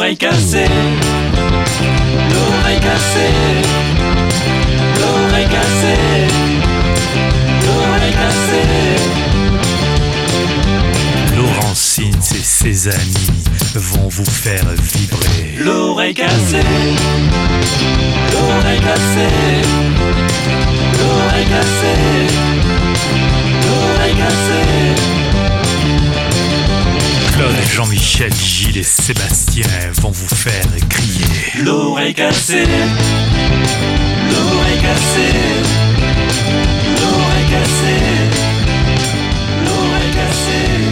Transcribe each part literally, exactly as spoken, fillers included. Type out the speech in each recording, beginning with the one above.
L'oreille cassée, l'oreille cassée, l'oreille cassée, l'oreille cassée. Laurentine et ses amis vont vous faire vibrer. L'oreille cassée, l'oreille cassée, l'oreille cassée, l'oreille cassée. Claude, Jean-Michel, Gilles et Sébastien vont vous faire crier. L'oreille cassée, l'oreille cassée, l'oreille cassée, l'oreille cassée,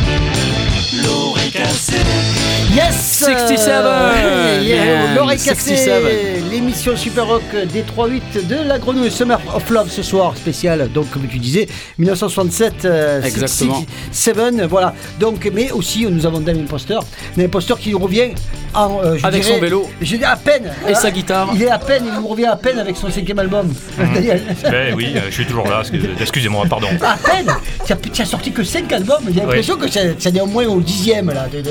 l'oreille cassée. Yes, soixante-dix-sept euh, yeah, l'oreille cassée, soixante-dix-sept. l'émission Super Rock des trois huit de la Grenouille Summer of Love ce soir spécial. Donc comme tu disais, dix-neuf cent soixante-sept, euh, exactement. soixante-dix-sept, voilà. Donc mais aussi nous avons Damien Imposteur, un imposteur qui nous revient en euh, je avec dirais, son vélo je dis à peine et euh, sa guitare. Il est à peine, il nous revient à peine avec son cinquième album. Mmh. Daniel. Ben oui, euh, je suis toujours là. Excusez-moi, pardon. À peine. Tu as, tu as sorti que cinq albums. J'ai l'impression oui. que ça, ça est au moins au dixième là. De, de, de...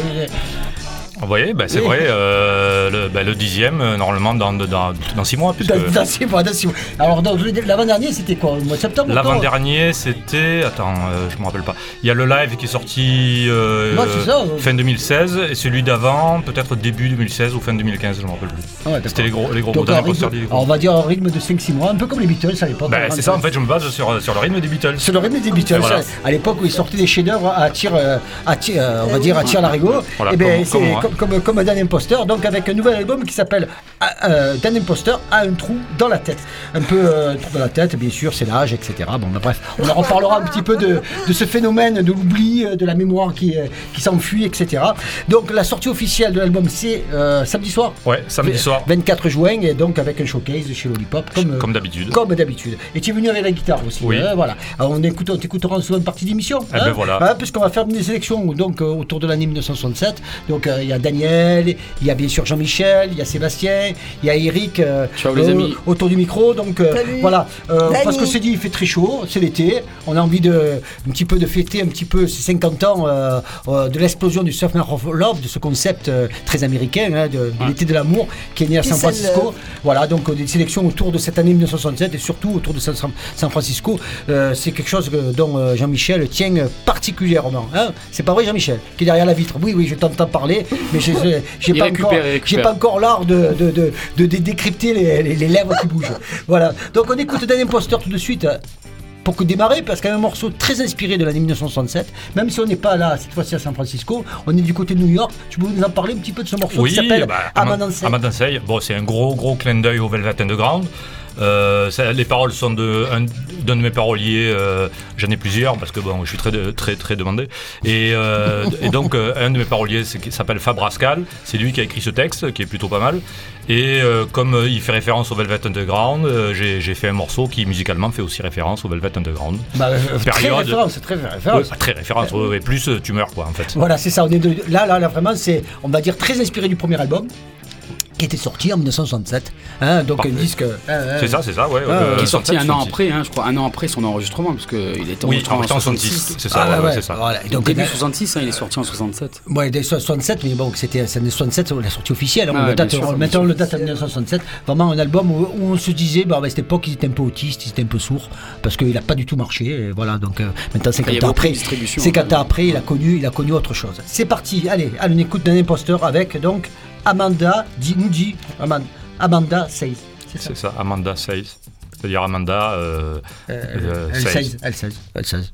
Vous voyez, ben c'est oui. vrai, euh, le, ben le dixième, euh, normalement, dans, dans, dans six mois. Puisque... Dans, dans six mois, dans six mois. Alors, donc, l'avant-dernier, c'était quoi? Au mois de septembre? L'avant-dernier, c'était... Attends, euh, je me rappelle pas. Il y a le live qui est sorti euh, non, c'est ça, fin deux mille seize, et celui d'avant, peut-être début deux mille seize ou fin deux mille quinze, je me rappelle plus. Ah ouais, c'était les gros, les gros mots d'un imposteur. On va dire un rythme de cinq six mois, un peu comme les Beatles à l'époque. Ben, c'est ça, en fait, je me base sur, sur le rythme des Beatles. Sur le rythme des Beatles, voilà. À l'époque où ils sortaient des chefs-d'œuvre à tir, à tir, on va dire, à tir l'arigot. Voilà, et ben, comme, c'est comme, comme, comme Dan Imposteur, donc avec un nouvel album qui s'appelle euh, Dan Imposteur a un trou dans la tête. Un peu euh, un trou dans la tête, bien sûr, c'est l'âge, et cetera. Bon, ben, bref, on en reparlera un petit peu de, de ce phénomène de l'oubli, de la mémoire qui, euh, qui s'enfuit, et cetera. Donc la sortie officielle de l'album, c'est euh, samedi soir. Ouais, samedi soir. vingt-quatre juin, et donc avec un showcase chez Lollipop, comme, comme d'habitude. Comme d'habitude. Et tu es venu avec la guitare aussi. Oui. Hein, voilà. Alors on écoute, on t'écoutera en seconde partie d'émission. Eh hein, ben voilà. Hein, puisqu'on va faire des sélections donc euh, autour de l'année dix-neuf cent soixante-sept. Donc il euh, y a Daniel, il y a bien sûr Jean-Michel, il y a Sébastien, il y a Eric euh, Ciao, les euh, amis. autour du micro. Donc euh, voilà, euh, parce que c'est dit, il fait très chaud, c'est l'été. On a envie de un petit peu de fêter un petit peu ces cinquante ans euh, euh, de l'explosion du Summer of Love, de ce concept euh, très américain, hein, de, de ouais. l'été de l'amour qui est né à San Francisco. Voilà, donc euh, des sélections autour de cette année dix-neuf cent soixante-sept et surtout autour de San, San Francisco. Euh, c'est quelque chose que, dont euh, Jean-Michel tient particulièrement. Hein, c'est pas vrai, Jean-Michel, qui est derrière la vitre. Oui, oui, je t'entends parler, mais j'ai, j'ai pas encore, j'ai pas encore l'art de, de, de, de, de décrypter les, les, les lèvres qui bougent. Voilà. Donc on écoute Dan Imposteur tout de suite. Pour que démarrer, parce qu'il y a un morceau très inspiré de l'année dix-neuf cent soixante-sept, même si on n'est pas là cette fois-ci à San Francisco, on est du côté de New York. Tu peux nous en parler un petit peu de ce morceau oui, qui s'appelle bah, Amadanseï. Amadanseï. Bon, c'est un gros gros clin d'œil au Velvet Underground. Euh, ça, les paroles sont de, un, d'un de mes paroliers, euh, j'en ai plusieurs parce que bon, je suis très très très demandé. Et, euh, et donc euh, un de mes paroliers c'est, s'appelle Fab Rascal, c'est lui qui a écrit ce texte qui est plutôt pas mal. Et euh, comme euh, il fait référence au Velvet Underground, euh, j'ai, j'ai fait un morceau qui musicalement fait aussi référence au Velvet Underground. Bah, euh, Période, très référence, très référence. Ouais, très référence, ouais, et plus euh, tu meurs quoi en fait. Voilà, c'est ça. On est de, là, là, là, vraiment, c'est, on va dire, très inspiré du premier album. Qui était sorti en dix-neuf cent soixante-sept, hein, donc Parfait. un disque. Euh, c'est ça, c'est ça, ouais. Ah, euh, qui est sorti un an après, hein, je crois, un an après son enregistrement, parce qu'il était oui, en soixante-six, c'est ça, ah, ouais, ouais, c'est ça. Voilà. Donc début soixante-six, hein, il est sorti en soixante-sept. Ouais, dès soixante-sept, mais bon, c'était c'est soixante-sept, la sortie officielle. Hein, ah, on le date, sûr, on, maintenant, on le date en dix-neuf cent soixante-sept. Vraiment un album où, où on se disait, bah, à cette époque, ils étaient un peu autistes, ils étaient un peu sourds, parce qu'il n'a pas du tout marché. Et voilà, donc euh, maintenant, cinquante ans après, cinquante ans après, il a connu, il a connu autre chose. C'est parti. Allez, allez, on écoute Dan Imposteur avec donc. Amanda dit, nous dit Amanda, Amanda says. C'est ça, c'est ça Amanda says. C'est-à-dire Amanda euh, euh, euh, elle says. says. Elle says. Elle says.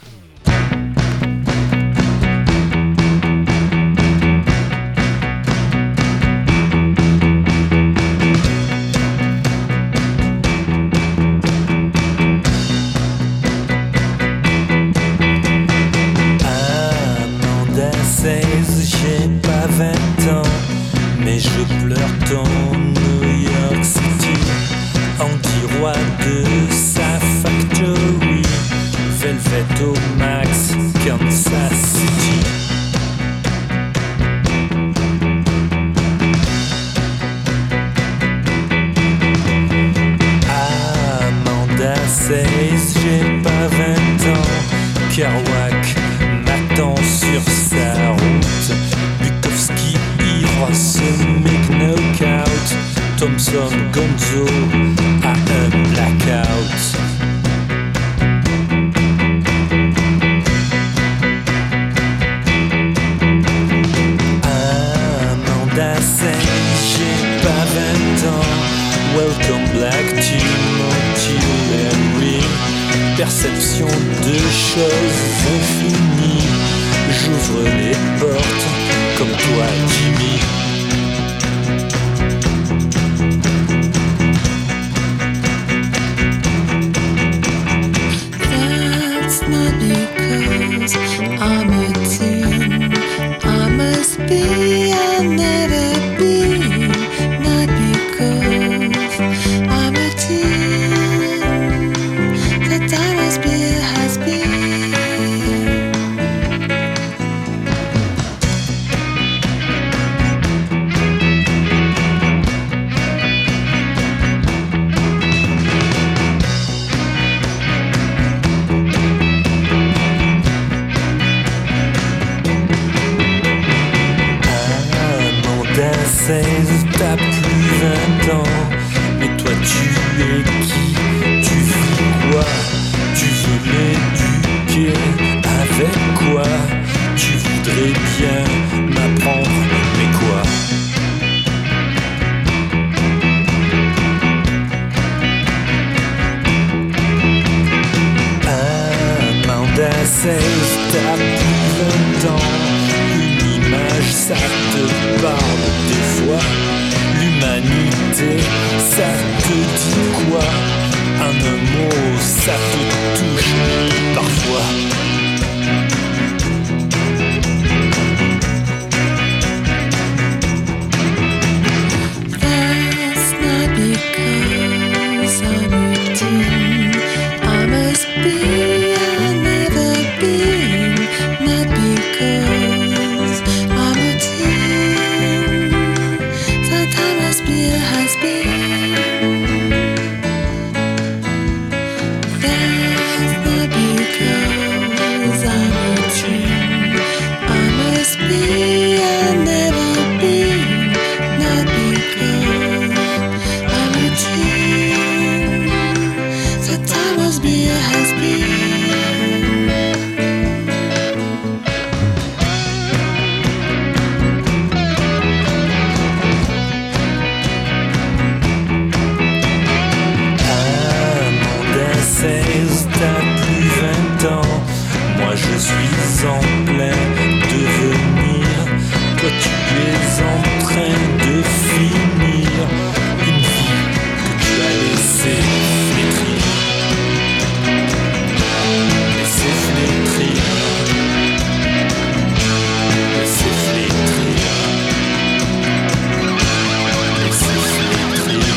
Amanda says, j'ai pas vingt ans. Mais je pleure ton New York City, anti-roi de sa factory, Velvet au max, Kansas City. Amanda says, j'ai pas vingt ans, Kerouac m'attend sur sa route, Bukowski ivre se perception de choses infinies. J'ouvre les portes comme toi, Jimmy. That's not because I'm a teen. I must be, I'll never be. Not because I'm a teen. That I must be a has-been. T'as plus vingt ans, mais toi tu es qui? Tu vis quoi? Tu veux l'éduquer avec quoi? Tu voudrais bien m'apprendre, mais quoi? Amanda seize, t'as plus vingt ans. Une image, ça te parle des fois. L'humanité, ça te dit quoi? Un mot, ça te touche parfois. That's not because I'm a teen. I must be, I'll never be. Not because I'm a teen. That I must be a has-been. That's not because I'm a teen. I must be, I'll never be. Not because I'm a teen. That I must be a has-been. seize, t'as plus vingt ans. Moi je suis en plein devenir. Toi tu es en train de finir une vie que tu as laissée flétrir. Laissez flétrir. Laissez flétrir. Laissez flétrir.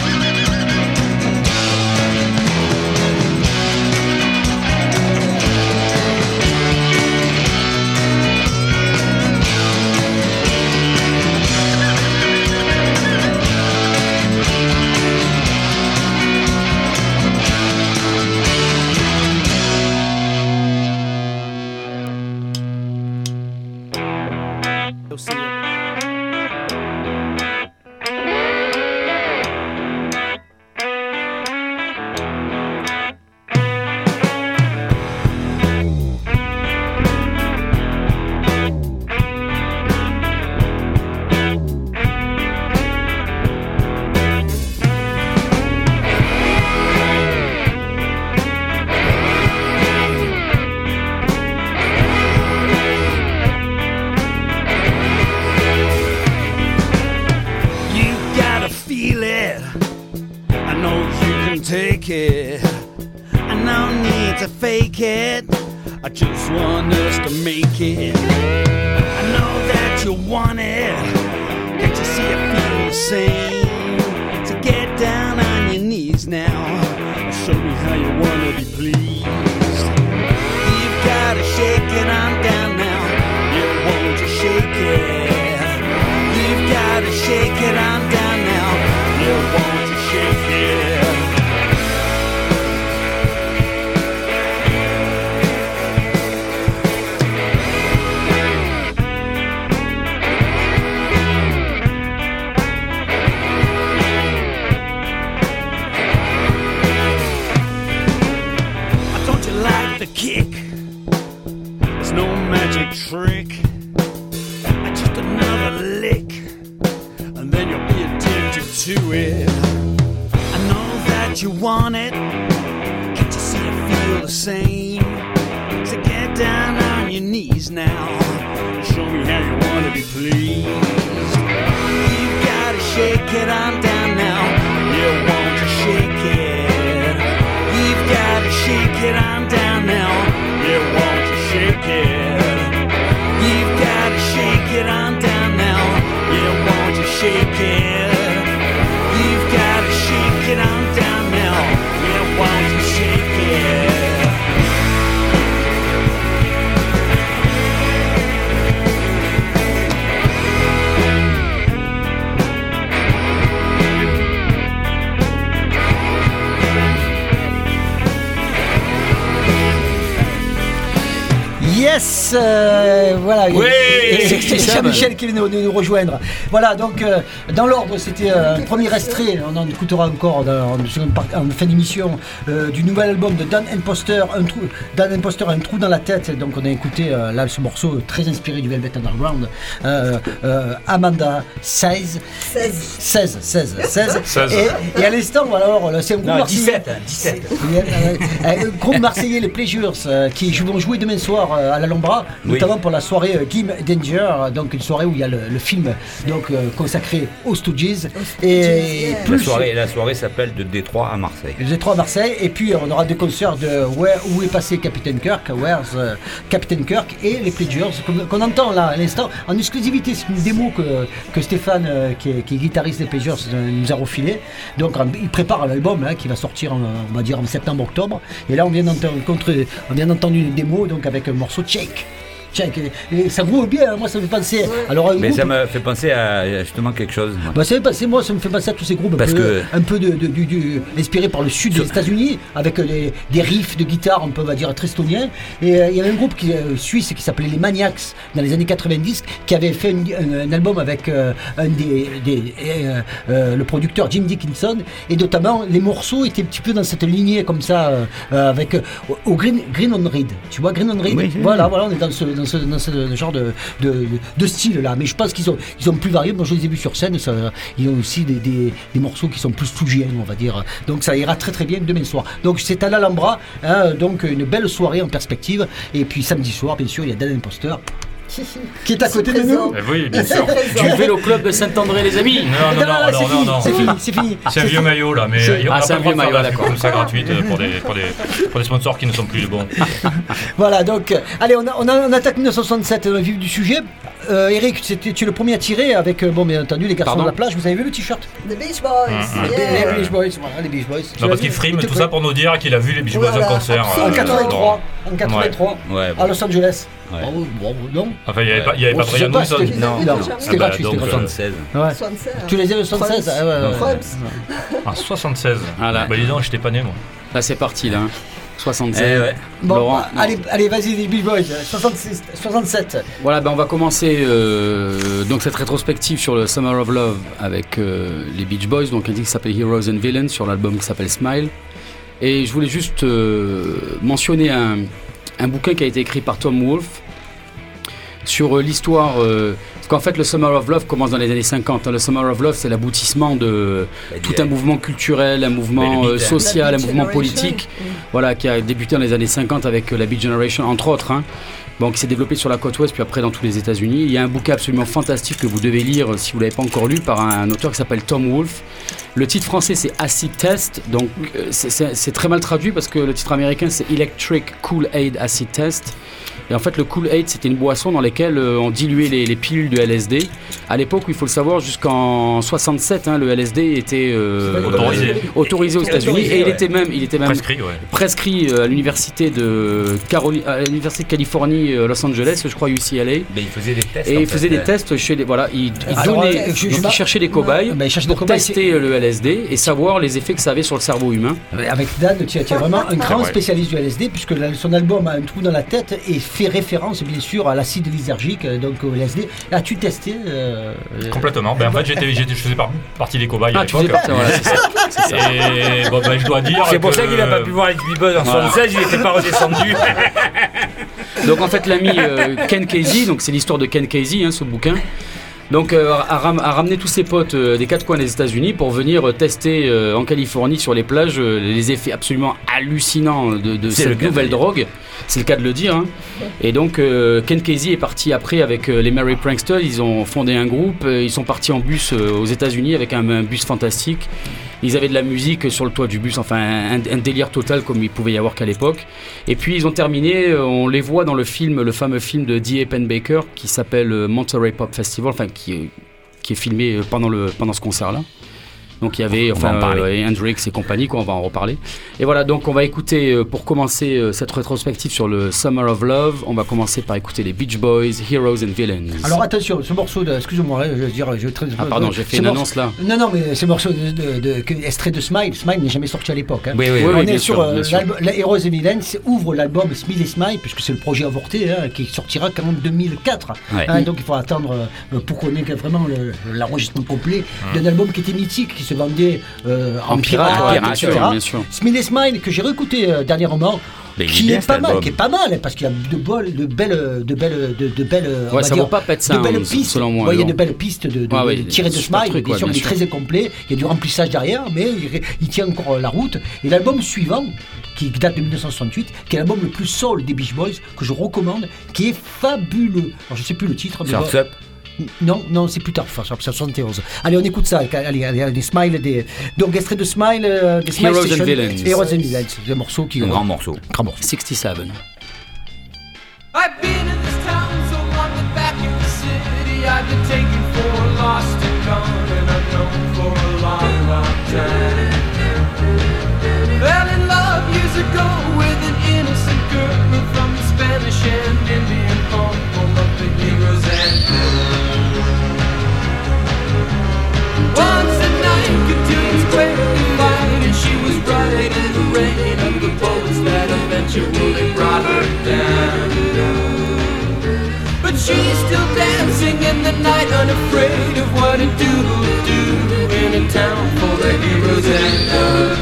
Take it. I no need to fake it. I just want us to make it. I know that you want it. Can't you see I feel the same? So get down on your knees now. Show me how you wanna be pleased. You've gotta shake it on down now. You won't just shake it. You've gotta shake it on down now. You won't just shake it. The kick, there's no magic trick. Just another lick, and then you'll be addicted to it. I know that you want it. Can't you see I feel the same. So get down on your knees now. Show me how you want to be pleased. You've got to shake it on down now. Yeah, won't you shake it? You've got to shake it on down now. Yeah, won't you shake it? You've got to shake it on down now. Yeah, won't you shake it? You've got to shake it on down now. Yeah, won't you shake it? Yes, euh, voilà. Oui, c'est Jean-Michel qui vient de nous rejoindre. Voilà, donc euh, dans l'ordre, c'était euh, un premier extrait. On en écoutera encore dans, en, en fin d'émission euh, du nouvel album de Dan Imposter, un trou, Dan Imposter, un trou dans la tête. Donc on a écouté euh, là ce morceau très inspiré du Velvet Underground. Euh, euh, Amanda seize, seize, seize, seize, seize. Et, et à l'instant, alors c'est un groupe Non, marseillais. dix-sept, dix-sept. Un groupe marseillais, les Pleasures, euh, qui vont jouer demain soir euh, à l'Alhambra, Oui. notamment pour la soirée euh, Game Danger, donc une soirée où il y a le, le film donc euh, consacré aux Stooges. Et La plus soirée, la soirée s'appelle de Détroit à Marseille. les trois à Marseille, et puis on aura des concerts de Where, où est passé Captain Kirk, Where's uh, Captain Kirk, et les Pleasures qu'on, qu'on entend là à l'instant en exclusivité. C'est une démo que, que Stéphane, euh, qui, est, qui est guitariste des Pleasures, euh, nous a refilé. Donc en- il prépare l'album hein, qui va sortir en, on va dire en septembre-octobre. Et là on vient d'entendre, on vient d'entendre une démo donc avec un morceau Shake. Shake. Et, et ça groove bien, hein, moi ça me fait penser. Alors, un Mais groupe- ça me fait penser à justement quelque chose. moi. bah, ça, fait penser- moi, ça me fait penser à tous ces groupes un Parce peu, que- un peu de, de- du- du- inspirés par le sud des États-Unis, avec des, des riffs de guitare, on peut on va dire, très estoniens. Et euh, il y avait un groupe qui, euh, suisse qui s'appelait les Maniacs dans les années quatre-vingt-dix, qui avait fait un, un- un album avec euh, un des, des- euh, euh, le producteur Jim Dickinson, et notamment les morceaux étaient un petit peu dans cette lignée comme ça, euh, euh, avec euh, au Green, Green on Red. Tu vois, Green on Red. Oui, oui, voilà, voilà, on est dans ce, dans ce, dans ce genre de, de, de style là. Mais je pense qu'ils ont, ils ont plus varié. Moi, je les ai vus sur scène. Ça, ils ont aussi des, des, des morceaux qui sont plus stoogiens, on va dire. Donc ça ira très très bien demain soir. Donc c'est à l'Alhambra, hein, donc une belle soirée en perspective. Et puis samedi soir, bien sûr, il y a Dan Imposter qui est à côté de nous. Eh oui, bien sûr. Du vélo club de Saint-André, les amis. Non, non, non, là, non, c'est non, fini, non. c'est fini, c'est fini. C'est un vieux maillot là, mais C'est- on Ah, n'a c'est pas un le droit de vieux faire maillot, des pubs d'accord. comme ça gratuite pour des, pour, des, pour des sponsors qui ne sont plus les bons. Voilà, donc, euh, allez, on, a, on, a, on attaque dix-neuf cent soixante-sept dans le vif du sujet. Euh, Eric, c'était- tu es le premier à tirer avec, euh, bon, bien entendu, les garçons Pardon de la plage. Vous avez vu le t-shirt The Beach Boys. Mmh, Yeah. Les Beach Boys, voilà, les Beach Boys. Tu Non, l'as parce vu qu'il frime Il te tout plaît ça pour nous dire qu'il a vu les Beach Boys Voilà, en concert. absolument. En euh, quatre-vingt-trois, dans- en quatre-vingt-trois, Ouais, à bon. Los Angeles. Ouais. Bravo, bravo, non Enfin, il n'y avait pas, il y avait Oh, pas je Brian sais pas, Wilson. c'était- Non, non, non. c'était Ah bah, gratuit, donc, c'était gratuit. soixante-seize. Ouais. soixante-seize. Tu les as le soixante-seize ah, ouais, ouais, Crumps. ouais. En soixante-seize. Voilà. Bah dis donc, j'étais pas né moi. Là, c'est parti, là. hein. soixante-seize. Eh ouais. Bon, Laurent, bah, allez, allez, vas-y, les Beach Boys, soixante-six, soixante-sept. Voilà, ben on va commencer euh, donc cette rétrospective sur le Summer of Love avec euh, les Beach Boys, donc un titre qui s'appelle Heroes and Villains sur l'album qui s'appelle Smile. Et je voulais juste euh, mentionner un, un bouquin qui a été écrit par Tom Wolfe sur euh, l'histoire. Euh, parce qu'en fait, le Summer of Love commence dans les années cinquante. hein. Le Summer of Love, c'est l'aboutissement de tout un mouvement culturel, un mouvement Mais le euh, beat, hein. social, La un Beat mouvement Generation. politique. Voilà, qui a débuté dans les années cinquante avec euh, la Beat Generation, entre autres. hein. Bon, qui s'est développé sur la côte ouest, puis après dans tous les États-Unis. Il y a un bouquin absolument fantastique que vous devez lire euh, si vous ne l'avez pas encore lu, par un, un auteur qui s'appelle Tom Wolfe. Le titre français, c'est Acid Test. Donc, euh, c'est- c'est c'est très mal traduit parce que le titre américain, c'est Electric Kool-Aid Acid Test. Et en fait, le Kool-Aid, c'était une boisson dans laquelle euh, on diluait les, les pilules de L S D. À l'époque, où il faut le savoir, jusqu'en soixante-sept, hein, le L S D était euh, Autorisé. euh, autorisé aux États-Unis. Autorisé, Et il ouais. était même, il était même Prescrit, ouais. prescrit euh, à l'université de, Caroli- à l'université de Californie, euh, Los Angeles, je crois, U C L A. Mais il faisait des tests. Et en il faisait fait. des tests chez les. Voilà, il, il Alors, donnait. euh, je- donc je- il cherchait des cobayes Ben, il cherche des pour cobayes, tester le L S D et savoir les effets que ça avait sur le cerveau humain. Avec Dan, tu es, tu es vraiment un grand Ouais. spécialiste du L S D, puisque la- son album a un trou dans la tête et fait référence, bien sûr, à l'acide lysergique, euh, donc au L S D. As-tu testé euh, euh, Complètement. Ben, en fait, j'étais, j'étais, je faisais par- partie des cobayes à Ah, tu l'époque. faisais pas, voilà, c'est ça. C'est ça. Et bon, ben, je dois dire. C'est pour que- ça qu'il n'a pas pu voir les Beach Boys en Voilà. soixante-seize, il n'était pas redescendu. Donc en fait l'ami euh, Ken Kesey, donc c'est l'histoire de Ken Kesey, hein, ce bouquin. Donc euh, a, ram- a ramené tous ses potes euh, des quatre coins des États-Unis pour venir euh, tester euh, en Californie sur les plages euh, les effets absolument hallucinants de, de cette nouvelle drogue. C'est le cas de le dire. Hein. Et donc euh, Ken Kesey est parti après avec euh, les Merry Pranksters. Ils ont fondé un groupe. Euh, ils sont partis en bus euh, aux États-Unis avec un, un bus fantastique. Ils avaient de la musique sur le toit du bus, enfin un, un délire total comme il pouvait y avoir qu'à l'époque. Et puis ils ont terminé, on les voit dans le film, le fameux film de D A. Pennebaker qui s'appelle Monterey Pop Festival, enfin qui est, qui est filmé pendant, le, pendant ce concert-là. Donc il y avait enfin, euh, Hendrix et compagnie, quoi, on va en reparler. Et voilà, donc on va écouter, euh, pour commencer euh, cette rétrospective sur le Summer of Love, on va commencer par écouter les Beach Boys, Heroes and Villains. Alors attention, ce morceau, de, excusez-moi, je veux dire, je très, ah pardon, j'ai fait une annonce là. Non, non, mais ce morceau de, de, de, de extrait de Smile, Smile n'est jamais sorti à l'époque. Hein. Oui, oui, on oui, est bien sur sûr, euh, bien l'album, la Heroes and Villains ouvre l'album Smile et Smile, puisque c'est le projet avorté, hein, qui sortira qu'en deux mille quatre. Ouais. Hein, donc il faut attendre euh, pour qu'on ait vraiment le, l'enregistrement complet mmh. d'un album qui était mythique, qui se vendait euh, en, en pirate, pirate, pirate, et cetera. Bien sûr. Smile et Smile que j'ai réécouté euh, dernièrement. Mais qui est pas mal, qui est pas mal, parce qu'il y a de, bol, de belles, de belles, de, de belles, ouais, ça dire, vaut pas Pet Sounds, de belles pistes. Selon moi, ouais, il y a de belles pistes de, de, ouais, ouais, de tirer de Smile. truc, bien sûr, ouais, il est très incomplet. Il y a du remplissage derrière, mais il, il tient encore la route. Et l'album suivant, qui date de dix-neuf cent soixante-huit, qui est l'album le plus soul des Beach Boys, que je recommande, qui est fabuleux. Alors je sais plus le titre. Mais Surf's Up. Non, non, c'est plus tard, soixante et onze. Allez, on écoute ça. Allez, allez, allez Smile, des... donc extrait de Smile, euh, des Smile Heroes Station, and Villains. Heroes and Villains, des morceaux qui un grand morceau. Grand morceau. soixante-sept. I've been in this town so long that back in the city I've been taken for lost and gone and unknown for a long, long time. Fell in love years ago with an innocent girl from the Spanish and Indian home, home of the heroes and villains. Once a night continues clearly fine, and she was right in the rain of the boats that eventually brought her down. But she's still dancing in the night, unafraid of what a dude will do in a town full of heroes and love.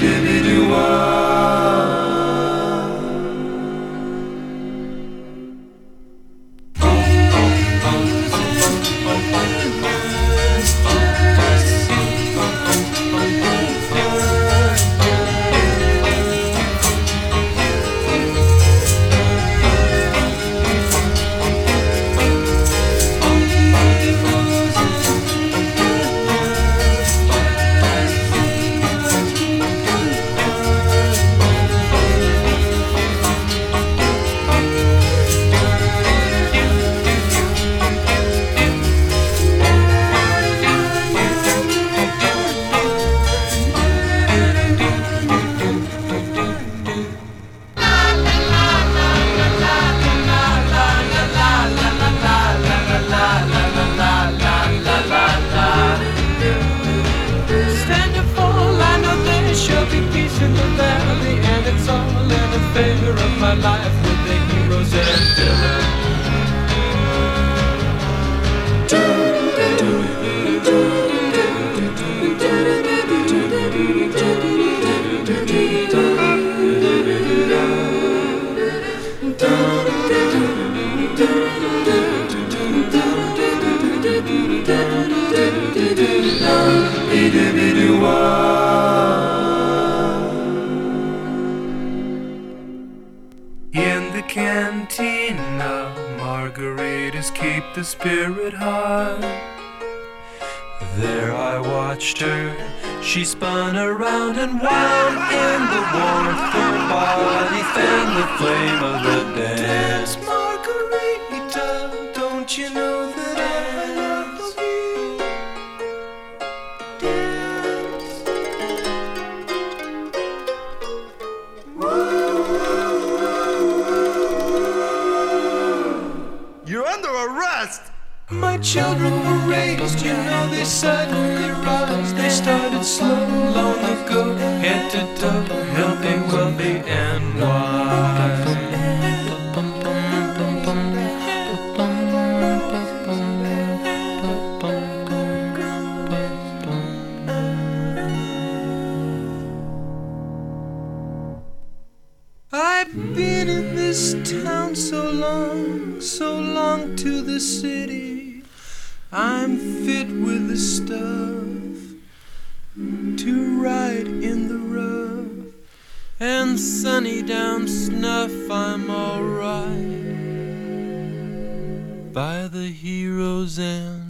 In the cantina, margaritas keep the spirit high. There I watched her, she spun around and wound in the warmth. Her body fanned the flame of the dance. Margarita, don't you know that I love you? Dance. You're under arrest! My children were raised, you know they suddenly rise. They started slow long ago, head to toe, healthy, wealthy, and wise. I've been in this town so long, so long to the city. I'm fit with the stuff to ride in the rough, and sunny down snuff, I'm alright by the hero's end.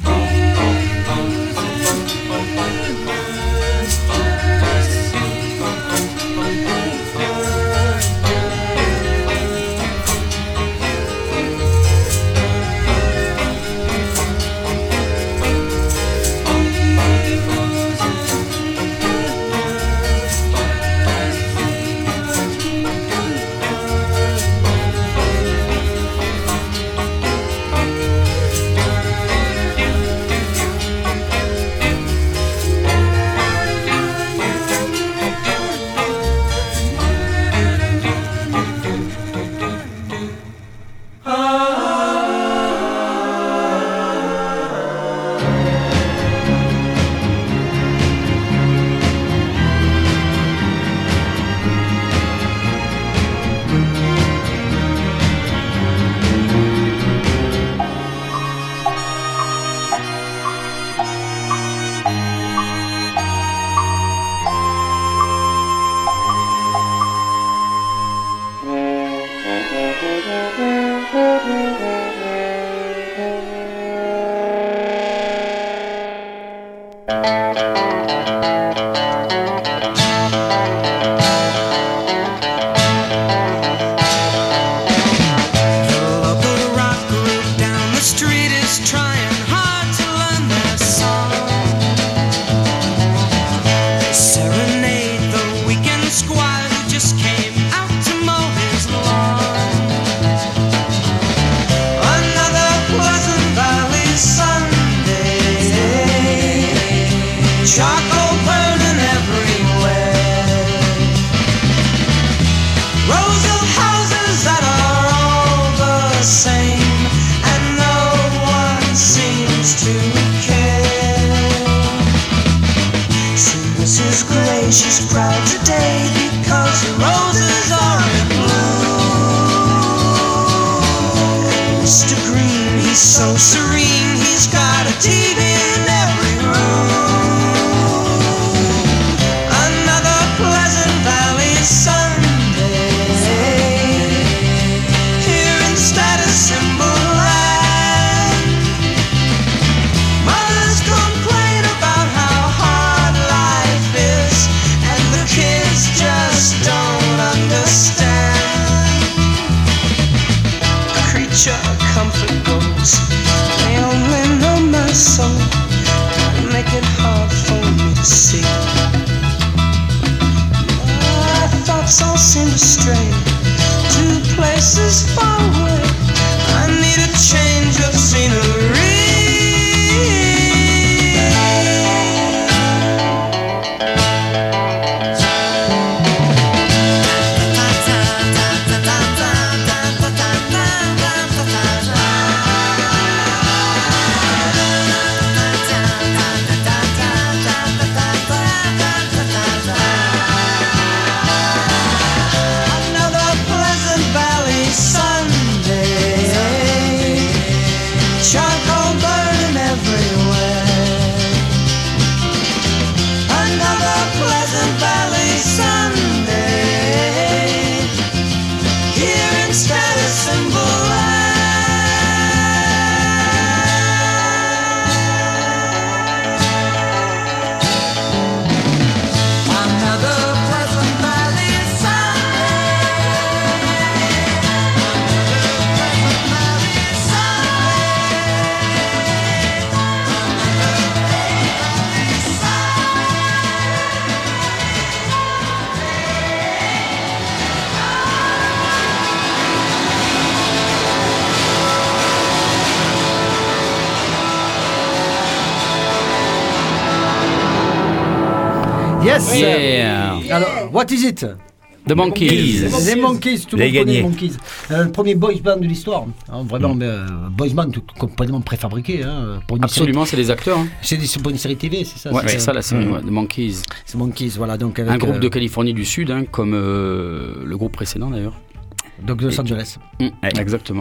Yes. Yeah. Alors, what is it? The Monkees. Les Monkees, tout le Les monde connaît les gagnés. Monkees. Euh, le premier boys band de l'histoire. Hein, vraiment, Mm. euh, boys band tout- complètement préfabriqué. Hein, pour une Absolument, c'est des acteurs. Hein. Série, c'est, c'est pour une série T V, c'est ça? Ouais, c'est c'est ça la série, ouais, The Monkees. C'est Monkees, voilà. Donc avec, Un groupe euh, de Californie du Sud, hein, comme euh, le groupe précédent d'ailleurs. Donc de Los Angeles. Mm, Exactement.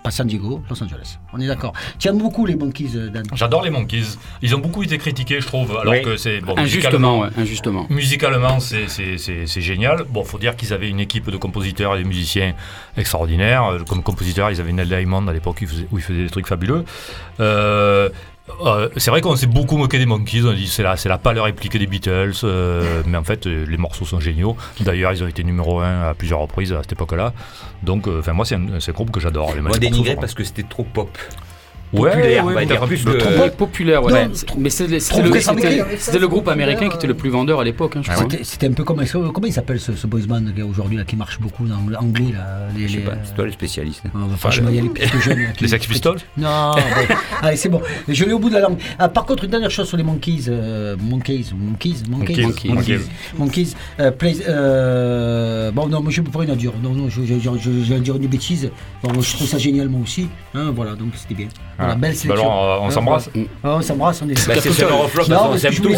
pas San Diego, Los Angeles. On est d'accord. Tu aimes beaucoup les Monkees, Dan? J'adore les Monkees. Ils ont beaucoup été critiqués, je trouve, alors oui. que c'est bon, injustement, ouais, injustement. Musicalement, c'est, c'est, c'est, c'est génial. Bon, faut dire qu'ils avaient une équipe de compositeurs et de musiciens extraordinaires. Comme compositeurs, ils avaient Neil Diamond à l'époque où il faisait, où il faisait des trucs fabuleux. Euh, Euh, c'est vrai qu'on s'est beaucoup moqué des Monkees, on a dit c'est la, c'est la pâle réplique des Beatles, euh, mais en fait euh, les morceaux sont géniaux. D'ailleurs ils ont été numéro un à plusieurs reprises à cette époque-là. Donc enfin euh, moi c'est un, c'est un groupe que j'adore. Les on dénigrait parce que c'était trop pop. Populaire, ouais, ouais, ouais, plus le... que... trop populaire, ouais. Non, ouais. Mais c'était, c'était, le, c'était, c'était le groupe américain qui était le plus vendeur à l'époque, hein, je crois. C'était, c'était un peu comme comment il s'appelle ce, ce boys band aujourd'hui là qui marche beaucoup dans l'anglais là. Les, je sais les, pas, c'est toi le spécialiste. Euh, franchement, il y a les plus jeunes. Là, les Sex Pistols. Non, bon. Allez c'est bon. Je l'ai au bout de la langue. Ah, par contre une dernière chose sur les Monkees, euh, Monkees, Monkees, Monkees, Monkees, Monkees, Monkees. Euh, play, euh, bon non, moi je peux pas rien dire. Non non, je, je, je, je, je vais dire une bêtise. Bon, je trouve ça génial moi aussi. Hein, voilà, donc c'était bien. Voilà, ah. belle sélection. Bah alors, on s'embrasse. Ah, on s'embrasse, on est. Bah, c'est Summer of Love, on s'aime tous.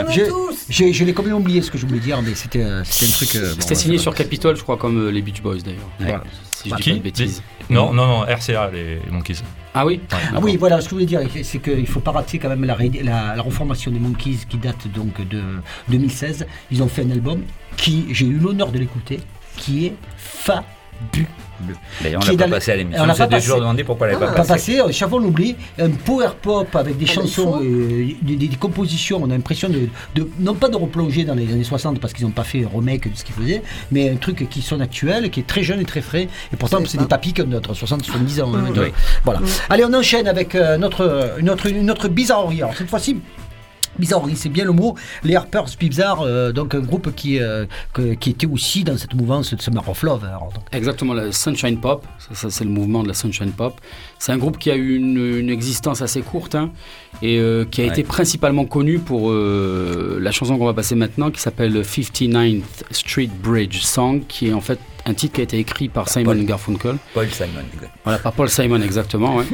Je, je l'ai complètement oublié ce que je voulais dire, mais c'était, c'était un truc. Euh, c'était bon, signé ouais, sur Capitol, je crois, comme euh, les Beach Boys d'ailleurs. Voilà. Ouais. Si je bah, dis qui pas de bêtises. Non, non, non, R C A, les, les Monkees. Ah oui ouais, ah oui, voilà, ce que je voulais dire, c'est qu'il ne faut pas rater quand même la, la, la reformation des Monkees qui date donc de deux mille seize. Ils ont fait un album qui, j'ai eu l'honneur de l'écouter, qui est fabuleux. D'ailleurs, on l'a pas dans... passé à l'émission. On s'est pas toujours demandé pourquoi elle n'avait ah, pas passé. Pas passé, chaque fois on l'oublie. Un power pop avec des ah, chansons, euh, des, des, des compositions. On a l'impression de, de, non pas de replonger dans les années soixante parce qu'ils n'ont pas fait remake de ce qu'ils faisaient, mais un truc qui sonne actuel, qui est très jeune et très frais. Et pourtant, c'est, c'est des papis comme notre soixante soixante-dix ans. Mmh. Hein, oui. Voilà. Mmh. Allez, on enchaîne avec euh, notre, notre, notre bizarrerie. Alors cette fois-ci. Bizarrerie, c'est bien le mot. Les Harpers Bizarre, euh, donc un groupe qui, euh, que, qui était aussi dans cette mouvance de Summer of Love. Alors, donc. Exactement, la Sunshine Pop, ça, ça, c'est le mouvement de la Sunshine Pop. C'est un groupe qui a eu une, une existence assez courte hein, et euh, qui a ouais. été principalement connu pour euh, la chanson qu'on va passer maintenant qui s'appelle fifty-ninth Street Bridge Song, qui est en fait un titre qui a été écrit par ah, Simon Paul. Garfunkel. Paul Simon. Voilà, par Paul Simon, exactement. Ouais.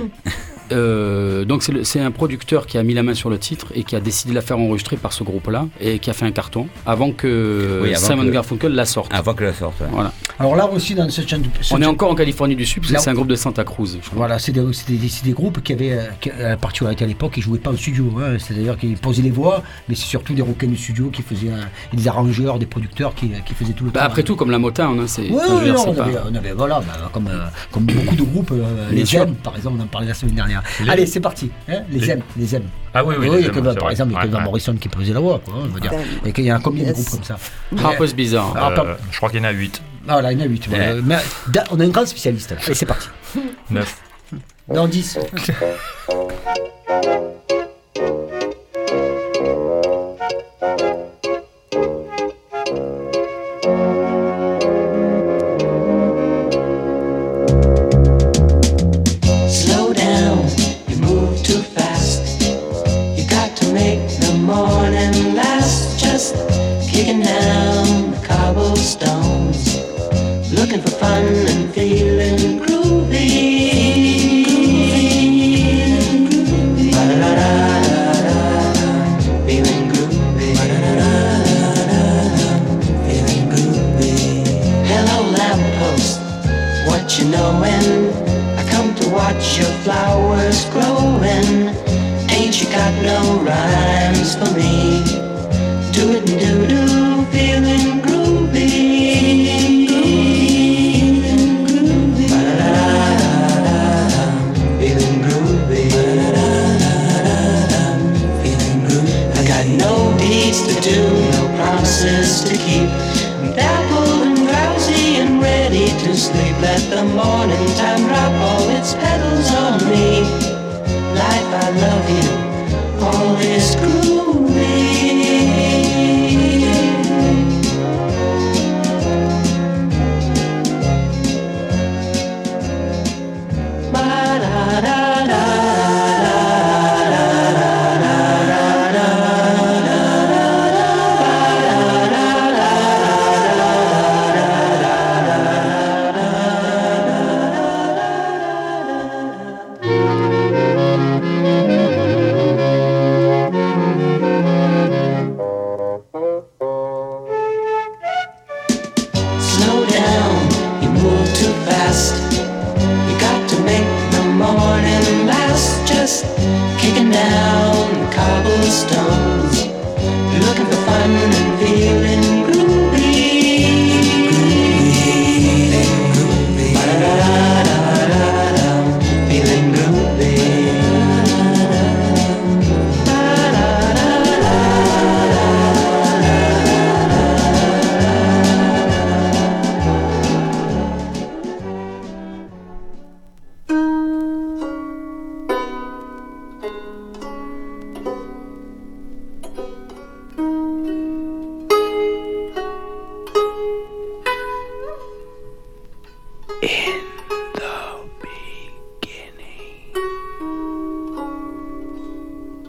Euh, donc c'est, le, c'est un producteur qui a mis la main sur le titre et qui a décidé de la faire enregistrer par ce groupe-là et qui a fait un carton avant que oui, avant Simon que, Garfunkel la sorte. Avant que la sorte. Ouais. Voilà. Alors là aussi dans ce chaîne, on est encore en Californie du Sud parce que c'est un groupe de Santa Cruz. Voilà, c'est des, c'est des, c'est des groupes qui avaient qui, à la particularité à l'époque, ils jouaient pas au studio. Hein, c'est-à-dire qu'ils posaient les voix, mais c'est surtout des rockers du studio qui faisaient euh, des arrangeurs, des producteurs qui, qui faisaient tout le bah, travail. Après tout, comme la Motown, hein, c'est. Ouais, oui, non, on, pas... avait, on avait voilà, bah, comme euh, comme beaucoup de groupes, euh, les M par exemple, on en parlait la semaine dernière. Les... Allez, c'est parti. Hein, les, les... M, les M. Ah oui, oui. oui les que, M, bah, par vrai. exemple, il y a ouais, Kevin ouais. Morrison qui posait la voix, quoi, on va dire. Et qu'il y a combien yes. de groupes comme ça? Harpers Bizarre. Euh, Harper... Je crois qu'il y en a huit. Ah là, il y en a huit. Ouais. Mais on a un grand spécialiste. Allez, c'est parti. neuf. Dans dix. Looking for fun and feeling groovy. Ba-da-da-da-da-da, feeling groovy. Ba-da-da-da-da-da, feeling groovy. Hello lamppost, what you knowin'? I come to watch your flowers growin'. Ain't you got no rhymes for me? Do it and do do, feeling groovy. To do, no promises to keep. I'm dappled and drowsy and ready to sleep. Let the morning time drop all its petals on me. Life, I love you, all is groovy.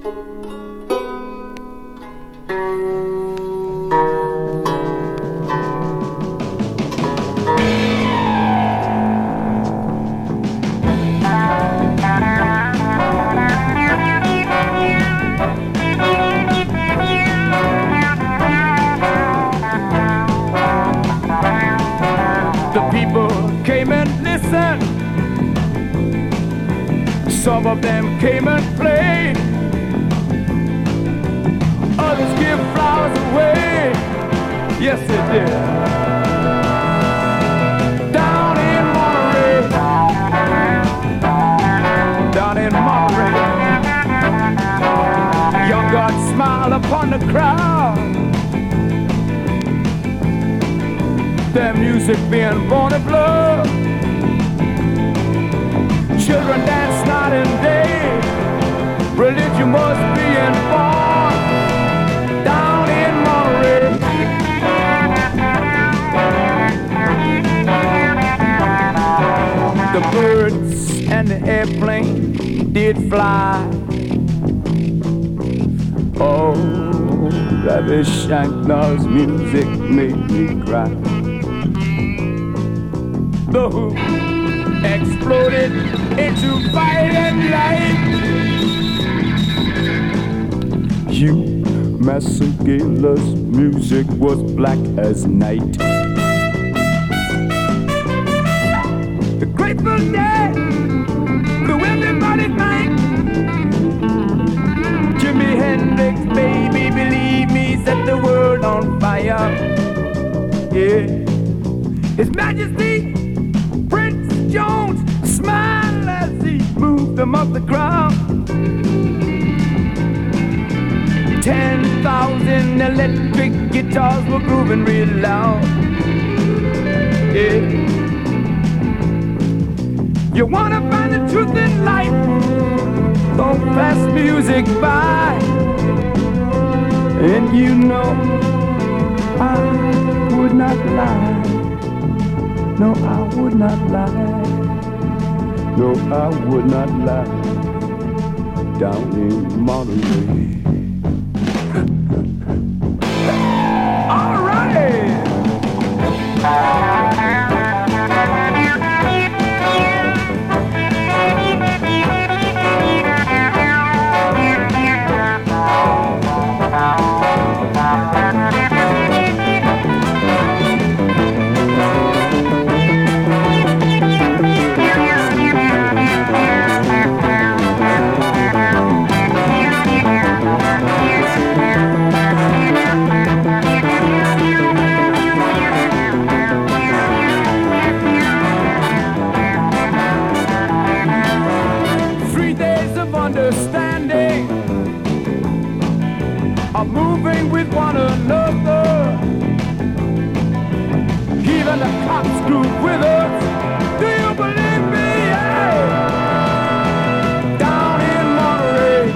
Some of them came and played. Others give flowers away. Yes, they did. Down in Monterey. Down in Monterey. Young God smiled upon the crowd. Their music being born of love. Children dance night and day. Religion was being born down in Monterey. The birds and the airplane did fly. Oh, Ravi Shankar's music made me cry. The Who exploded into fire and light. Hugh Masekela's music was black as night. The Grateful Dead blew everybody's mind. Jimi Hendrix, baby, believe me, set the world on fire. Yeah, His Majesty Prince Jones smiled as he moved them off the ground. Ten thousand electric guitars were grooving real loud. Yeah. You wanna find the truth in life? Don't pass music by. And you know I would not lie. No, I would not lie. No, I would not lie. Down in Monterey. All right. Moving with one another. Even the cops grew with us. Do you believe me? Yeah. Down in Monterey.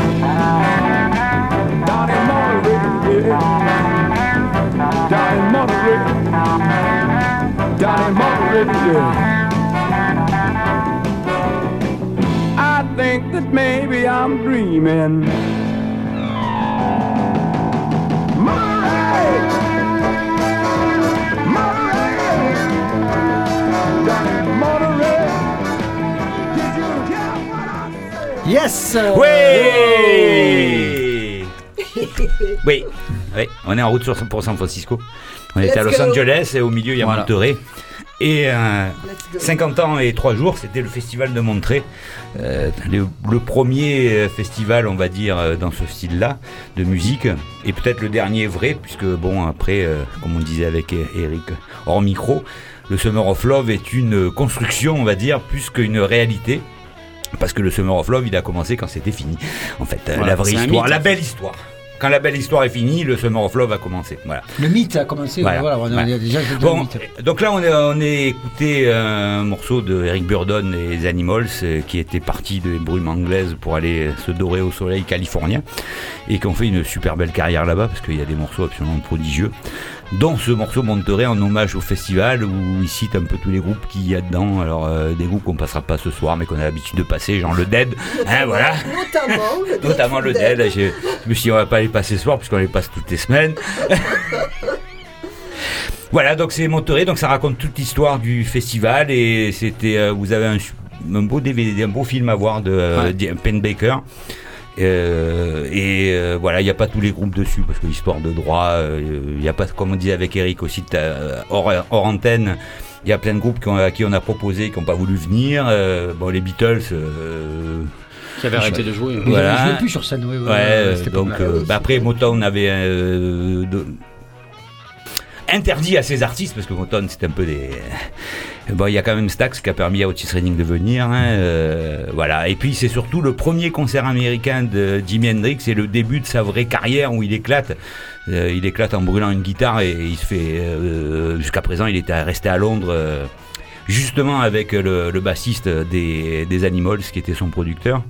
Down in Monterey. Yeah. Down in Monterey. Down in Monterey. Yeah. I think that maybe I'm dreaming. Yes. Oui. Oui, oui, on est en route sur, pour San Francisco. On était à Los Angeles et au milieu il y a voilà. Monterey. Et euh, cinquante ans et trois jours, c'était le festival de Monterey, euh, le, le premier festival, on va dire, dans ce style-là, de musique, et peut-être le dernier vrai, puisque bon, après, euh, comme on disait avec Eric hors micro, le Summer of Love est une construction, on va dire, plus qu'une réalité. Parce que le Summer of Love, il a commencé quand c'était fini. En fait, voilà, la vraie histoire, mythe, la belle histoire. Quand la belle histoire est finie, le Summer of Love a commencé. Voilà. Le mythe a commencé. Voilà, voilà, on a voilà. déjà bon, mythe. Donc là, on a, on a écouté un morceau de Eric Burdon et les Animals, qui était parti des brumes anglaises pour aller se dorer au soleil californien, et qui ont fait une super belle carrière là-bas, parce qu'il y a des morceaux absolument prodigieux. dont ce morceau Monterey en hommage au festival où il cite un peu tous les groupes qu'il y a dedans. Alors euh, des groupes qu'on passera pas ce soir mais qu'on a l'habitude de passer, genre le Dead, hein, voilà. Notamment le Dead. Notamment le Dead. Je, je me suis dit on va pas les passer ce soir puisqu'on les passe toutes les semaines. Voilà, donc c'est Monterey, donc ça raconte toute l'histoire du festival et c'était, euh, vous avez un, un beau D V D, un beau film à voir de euh, ouais. Penn Baker. Euh, et euh, voilà, il n'y a pas tous les groupes dessus parce que l'histoire de droit, il euh, n'y a pas, comme on disait avec Eric aussi, euh, hors, hors antenne. Il y a plein de groupes qu'on, à qui on a proposé, qui n'ont pas voulu venir. Euh, bon, les Beatles. Euh, qui avaient arrêté de jouer. Voilà. Ils ne jouaient plus sur scène. Oui, oui, ouais, ouais, donc euh, bah après Motown avait euh, de, interdit à ces artistes parce que Motown c'était un peu des. Bon, il y a quand même Stax qui a permis à Otis Redding de venir. Hein, euh, voilà. Et puis c'est surtout le premier concert américain de Jimi Hendrix et le début de sa vraie carrière où il éclate. Euh, il éclate en brûlant une guitare et il se fait. Euh, jusqu'à présent, il était resté à Londres. Euh, justement avec le, le bassiste des, des Animals qui était son producteur.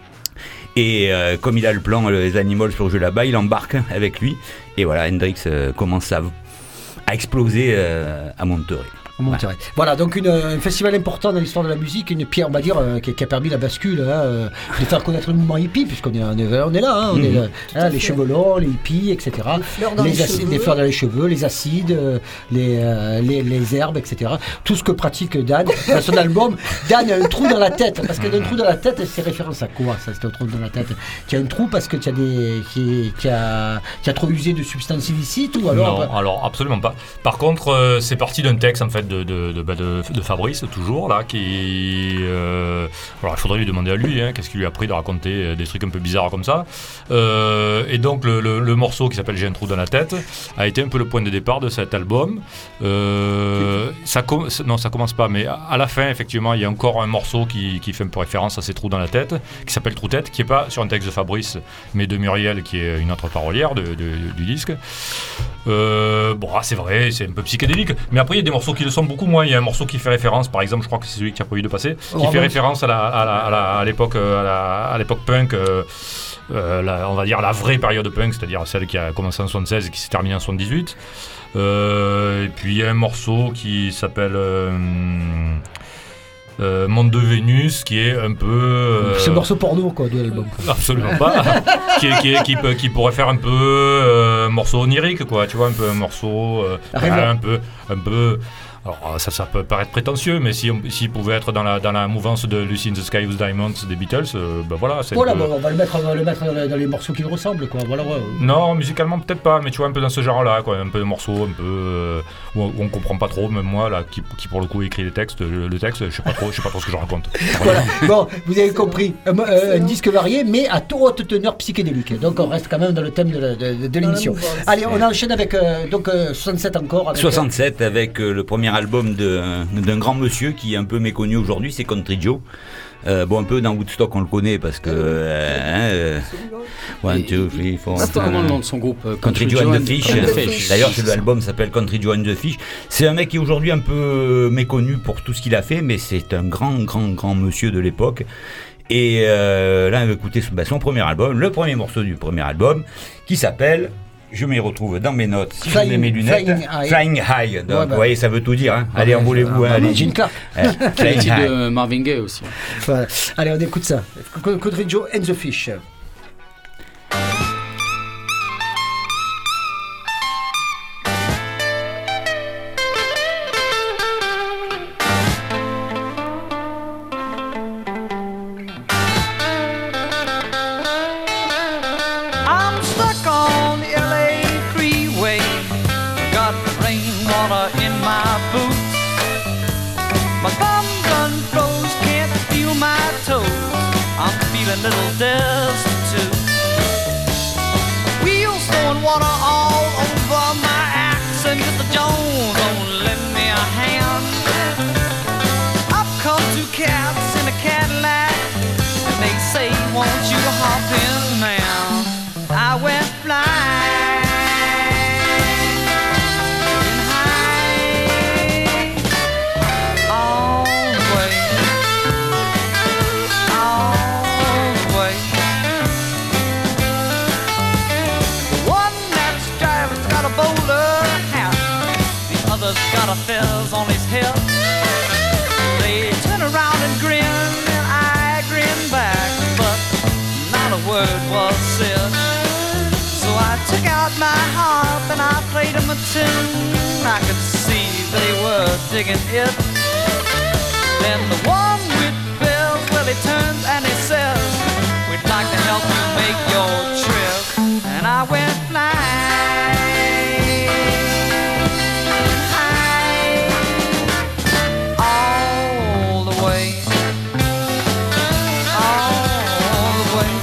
Et euh, comme il a le plan, les Animals pour jouer là-bas, il embarque avec lui. Et voilà, Hendrix euh, commence à, à exploser euh, à Monterey. Monterey. Voilà, donc une, un festival important dans l'histoire de la musique, une pierre, on va dire, euh, qui, qui a permis la bascule, hein, euh, de faire connaître le mouvement hippie, puisqu'on est, on est, on est là, hein, on mmh. est là, hein, les cheveux longs, les hippies, et cetera. Les fleurs dans les, les, acides, les fleurs dans les cheveux, les acides, euh, les, euh, les, les herbes, et cetera. Tout ce que pratique Dan dans son album. Dan a un trou dans la tête, parce qu'il a un trou dans la tête, c'est référence à quoi ça, c'est un trou dans la tête? Tu as un trou parce que tu as, des, qui, qui a, qui a trop usé de substances illicites ou alors? Non, alors absolument pas. Par contre, euh, c'est parti d'un texte en fait de, de, de, de, de Fabrice, toujours là, qui. Euh, alors il faudrait lui demander à lui, hein, qu'est-ce qui lui a appris de raconter des trucs un peu bizarres comme ça. Euh, et donc le, le, le morceau qui s'appelle J'ai un trou dans la tête a été un peu le point de départ de cet album. Euh, ça com- non, ça commence pas, mais à la fin, effectivement, il y a encore un morceau qui, qui fait un peu référence à ces trous dans la tête, qui s'appelle Trou-tête, qui n'est pas sur un texte de Fabrice, mais de Muriel, qui est une autre parolière de, de, du disque. Euh, bon, ah, c'est vrai, c'est un peu psychédélique, mais après, il y a des morceaux qui le sont beaucoup moins. Il y a un morceau qui fait référence, par exemple, je crois que c'est celui qui a prévu de passer, qui oh, fait bon. référence à, la, à, la, à, la, à l'époque, à, la, à l'époque punk. Euh, Euh, la, on va dire la vraie période punk, c'est-à-dire celle qui a commencé en soixante-seize et qui s'est terminée en soixante-dix-huit. Euh, et puis il y a un morceau qui s'appelle euh, euh, Monde de Vénus, qui est un peu. Euh, c'est un morceau porno, quoi, de l'album. Absolument pas. qui, est, qui, est, qui, peut, qui pourrait faire un peu euh, un morceau onirique, quoi, tu vois, un peu un morceau. Euh, un peu. Un peu Alors ça, ça peut paraître prétentieux, mais si on, s'il pouvait être dans la, dans la mouvance de Lucy in the Sky with Diamonds des Beatles, euh, ben voilà. C'est voilà, peu... bon, on va le mettre, on va le mettre dans, les, dans les morceaux qui le ressemblent, quoi. Voilà, ouais. Non, musicalement peut-être pas, mais tu vois un peu dans ce genre-là, quoi, un peu de morceaux, un peu euh, où, on, où on comprend pas trop, même moi là, qui, qui pour le coup écrit les textes, le, le texte, je sais pas trop, je sais pas trop ce que je raconte. Voilà. Bon, vous avez compris, un, un, un disque varié, mais à haute teneur psychédélique. Donc on reste quand même dans le thème de, la, de, de l'émission. Allez, on enchaîne avec euh, donc euh, soixante-sept encore. Avec, soixante-sept avec euh, le premier album de d'un grand monsieur qui est un peu méconnu aujourd'hui, c'est Country Joe. Euh, bon, un peu dans Woodstock, on le connaît parce que. Euh, hein, one, two, three, four. C'est vraiment le nom de son groupe. Euh, Country, Country Joe and the Fish. Fish. D'ailleurs, l'album s'appelle Country Joe and the Fish. C'est un mec qui est aujourd'hui un peu méconnu pour tout ce qu'il a fait, mais c'est un grand, grand, grand monsieur de l'époque. Et euh, là, on va écouter son, bah, son premier album, le premier morceau du premier album, qui s'appelle. Je m'y retrouve dans mes notes, si flying, je mets mes lunettes. Flying High. Flying high. Donc, ouais, bah, vous voyez, ça veut tout dire. Hein. Allez, envolez-vous. Ah, allez. Gene Clark. Euh, flying High. De Marvin Gaye aussi. Voilà. Allez, on écoute ça. Country Joe and the Fish. A little destitute. Wheels throwing water all over my axe, and Mister Jones don't lend me a hand. I've come two cats in a Cadillac, and they say, won't you hop in, man? I went flying. Boulder hat of fez on his hip. They turn around and grin, and I grin back, but not a word was said. So I took out my harp and I played them a tune. I could see they were digging it. Then the one with bells, well, he turns and he says, we'd like to help you make your trip. And I went flying high all the way, all the way.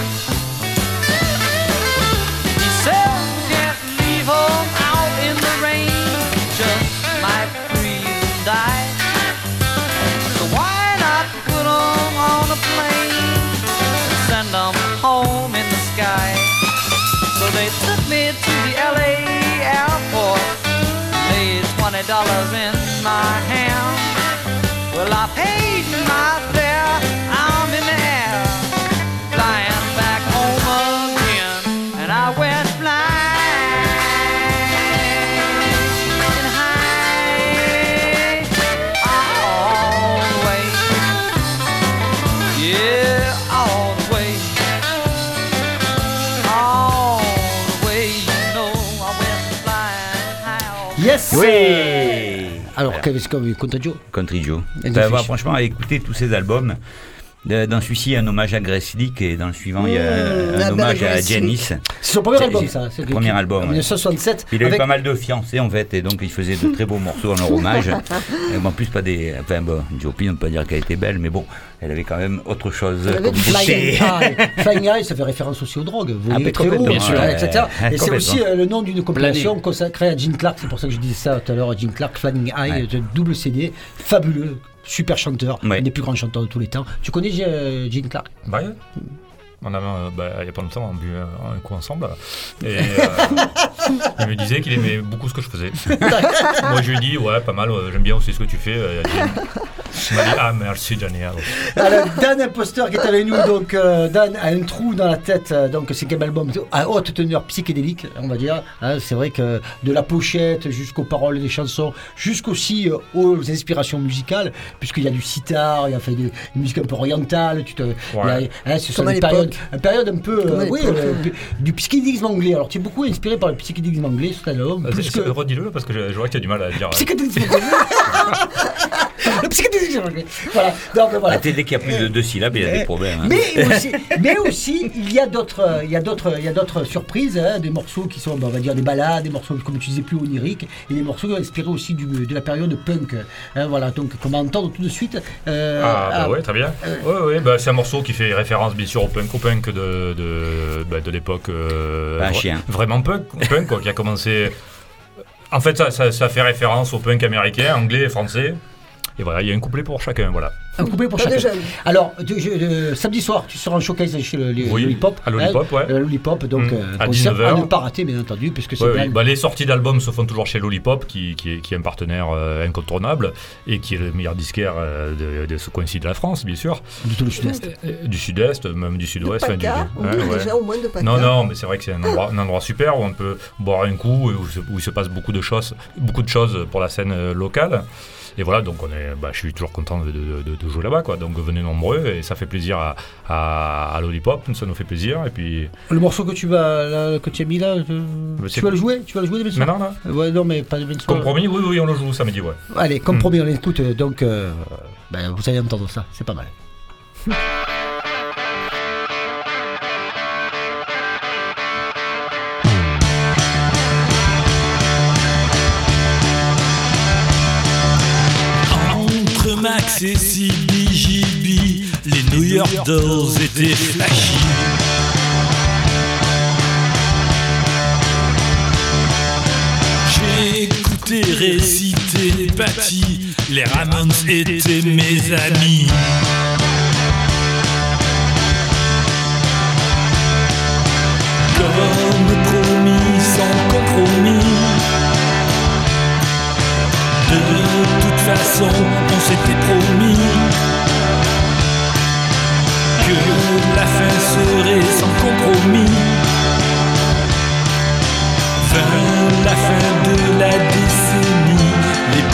He said we can't leave home out in the rain, just might freeze and die. So why not put them on a plane and send them home in the sky? So they took me to the L A airport, laid twenty dollars in my hand. Well, I paid my fare, I'm in the air, flying back home again. And I went flying high all the way, yeah, all the way, all the way, you know, I went flying high. Yes. Oui. Alors, Voilà. qu'est-ce que Country Joe? Country Joe. Et Ben, des bah, fiches. franchement, écouter tous ces albums. De- Dans celui-ci, il y a un hommage à Grace Slick et dans le suivant, il y a Mmh, un la hommage belle à Grace Slick. Janice. C'est son premier C'est- album, c'est ça. C'est le premier album, En ouais. dix-neuf cent soixante-sept. Il a eu avec- pas mal de fiancés en fait, et donc il faisait de très beaux morceaux en leur hommage. Et en plus, pas des. Enfin, bon, Jopi, on ne peut pas dire qu'elle était belle, mais bon, elle avait quand même autre chose Elle avait comme du beauté. Flying High. Flying High, ça fait référence aussi aux drogues. Vous Ah, voyez, mais très haut, complètement, bien sûr, ouais, et cetera. ouais, Et c'est complètement. aussi euh, le nom d'une compilation consacrée à Gene Clark. C'est pour ça que je disais ça tout à l'heure. Gene Clark, Flying High, Ouais. de double C D, fabuleux. Super chanteur, Ouais. un des plus grands chanteurs de tous les temps. Tu connais euh, Gene Clark? Bah, ouais. On avait, euh, bah, il n'y a pas longtemps, on a bu euh, un coup ensemble. Et euh, il me disait qu'il aimait beaucoup ce que je faisais. Moi, je lui ai dit, ouais, pas mal, euh, j'aime bien aussi ce que tu fais. Euh, il m'a dit, ah, merci, Johnny. Alors. Alors, Dan Imposteur qui est avec nous, donc euh, Dan a un trou dans la tête, euh, donc c'est quel album à haute teneur psychédélique, on va dire. Hein, c'est vrai que de la pochette jusqu'aux paroles des chansons, jusqu'aussi euh, aux inspirations musicales, puisqu'il y a du sitar, il y a fait de, une musique un peu orientale, tu te, Ouais. il y a- hein, ce sont Comme à des l'époque. périodes, une période un peu, Comme à euh, oui, l'époque. euh, p- du psychédélisme anglais. Alors tu es beaucoup inspiré par le psychédélisme anglais, cet album. Euh, plus c'est- que- c'est- Redis-le parce que je, je vois que tu as du mal à dire. euh, Psychédélisme anglais. Le psychédélisme anglais. Voilà. Donc voilà. Ah, t'es- dès qu'il y a plus de deux syllabes, il y a des problèmes. hein. Mais aussi, mais aussi, il y a d'autres, il y a d'autres, il y a d'autres surprises, hein, des morceaux qui sont, ben, on va dire, des ballades, des morceaux comme tu disais plus oniriques, et des morceaux inspirés aussi du, de la période punk. Hein, voilà, donc qu'on va entendre tout de suite. euh, Ah, bah à- ouais, très bien. Ouais, ouais, bah, c'est un morceau qui fait référence, bien sûr, au punk, au punk de, de, bah, de l'époque. euh, Pas un vra- chien. Vraiment punk, punk quoi, qui a commencé. En fait, ça, ça, ça fait référence au punk américain, anglais et français. Et voilà, il y a un couplet pour chacun, voilà. Un couplet pour Pas chacun. de jeunes. Alors, de- je- de- samedi soir, tu seras en showcase chez le, le- Oui, Lollipop. à Lollipop, ouais. Le Lollipop, donc Mm, euh, à concert dix-neuf heures. à ne pas rater, bien entendu, puisque c'est Ouais, bien. oui. Bah, les sorties d'albums se font toujours chez Lollipop, qui, qui, est, qui est un partenaire euh, incontournable et qui est le meilleur disquaire euh, de, de ce coin-ci de la France, bien sûr. Du tout le sud-est. Euh, Du sud-est, même du De sud-ouest. enfin, du- PACA, on ouais, dit ouais. déjà au moins de PACA. Non, non, mais c'est vrai que c'est un endroit, un endroit super où on peut boire un coup, et où, se- où il se passe beaucoup de choses, beaucoup de choses pour la scène euh, locale. Et voilà, donc on est, bah, je suis toujours content de, de- de- de jouer là-bas, quoi. Donc venez nombreux et ça fait plaisir à, à, à Lollipop, ça nous fait plaisir. Et puis Le morceau que tu vas, là, que tu as mis là, euh, c'est tu vas quoi le jouer, tu vas le jouer demain soir. maintenant là, Ouais, non, mais pas demain soir. comme promis, oui, oui, on le joue samedi, ouais. Allez, comme Mm. promis, on écoute, euh, donc euh, ben, vous allez entendre ça, c'est pas mal. Entre Max et C B G B, les New York Dolls étaient flashy. J'ai écouté réciter Patty, les Ramones étaient mes amis. Comme promis, sans compromis. De toute façon, on s'était promis que la fin serait sans compromis. Vers la fin de la décennie, les